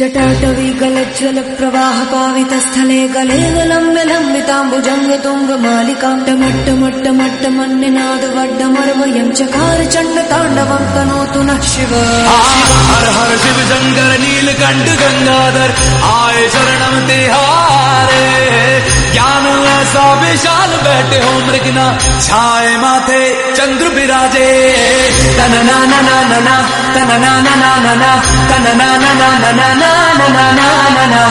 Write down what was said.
जटाटवी गलज्ज्वल प्रवाह पावित स्थले गलेन लम्ब्य लम्बिताम्बुजंग तुंग मालिकां टमट्ट मन्निनाद वड्डमर्वयं चकार चंड तांडवं तनोतु नः शिव। हर हर शिव शंकर नीलकंठ गंगाधर आए शरणम तिहारे। ज्ञान ऐसा विशाल बैठे हो मृगना छाए माथे चंद्र विराजे। तन ना ना ना ना ना तन ना ना ना ना ना तन ना ना ना ना ना ना ना ना।